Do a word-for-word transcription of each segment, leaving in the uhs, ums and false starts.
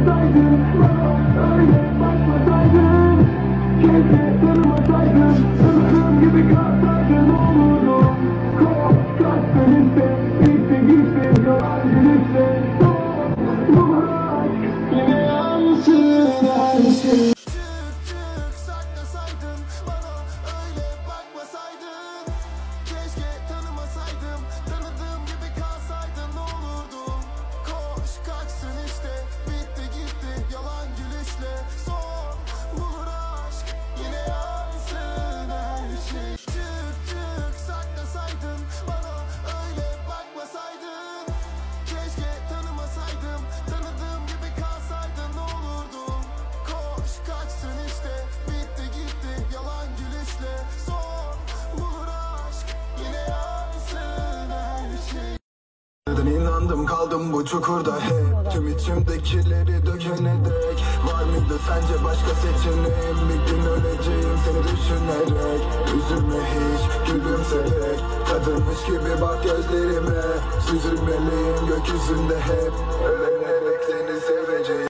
tanımasaydın, bana öyle bakmasaydın. Keşke tanımasaydın, tanıdığım gibi kalsaydın olurdu. Korkarsın işte, bitti gitti, yalan gülüşle. Bu aşk yine yansın her şey. Çık çık saklasaydın, bana öyle bakmasaydın. Keşke tanımasaydım, tanıdığım gibi kalsaydın olurdu. Koş kaçsın işte, bitti gitti yalan gülüşle. Son bulur aşk, yine yansın her şey. Çık çık saklasaydın, bana öyle bakmasaydın. Keşke tanımasaydım, tanıdığım gibi kalsaydın olurdu. Koş kaçsın işte, bitti gitti yalan gülüşle. Son bulur aşk, yine yansın her şey. Neden inandım kaldım bu çukurda hep. Tüm içimdekileri dökene dek. Var mıydı sence başka seçeneğim? Bir gün öleceğim seni düşünerek. Üzülme hiç gülümserek. Kadınmış gibi bak gözlerime. Süzülmeliyim gökyüzünde hep. Ölene dek seni seveceğim.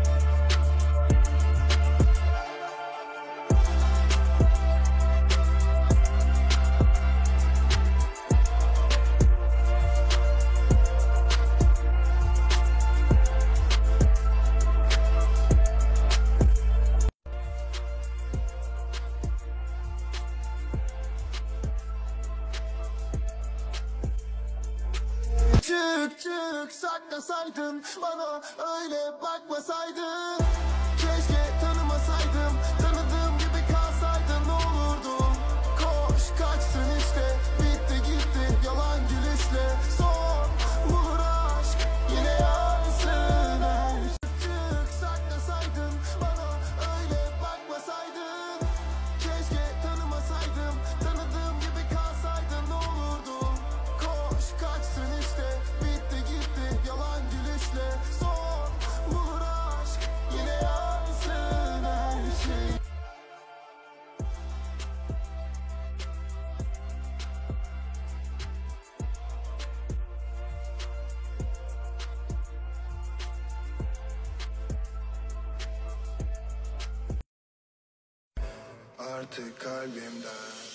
Çık çık saklasaydın, bana öyle bakmasaydın. Keşke tanımasaydım, tanıdığım gibi kalsaydın olurdu. Koş kaçsın işte, bitti gitti yalan gülüşle. Son bulur aşk, yine yansın her şey. Çık saklasaydın, bana öyle bakmasaydın. Keşke tanımasaydım, tanıdığım gibi kalsaydın olurdu. Koş kaçsın işte, bitti gitti yalan gülüşle. Son bulur aşk, yine yansın her şey. Artık kalbimden